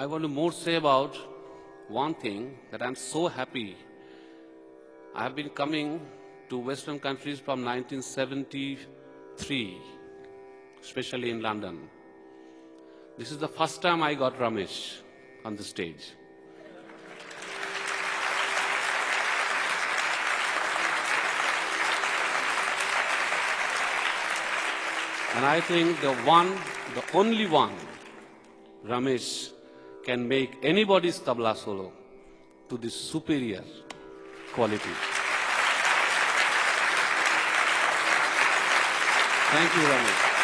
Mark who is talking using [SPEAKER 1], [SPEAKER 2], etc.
[SPEAKER 1] want to more say about one thing, that I'm so happy. I have been coming to Western countries from 1973, especially in London. This is the first time I got Ramesh on the stage. And I think the only one, Ramesh, can make anybody's tabla solo to this superior quality. Thank you, Ramesh.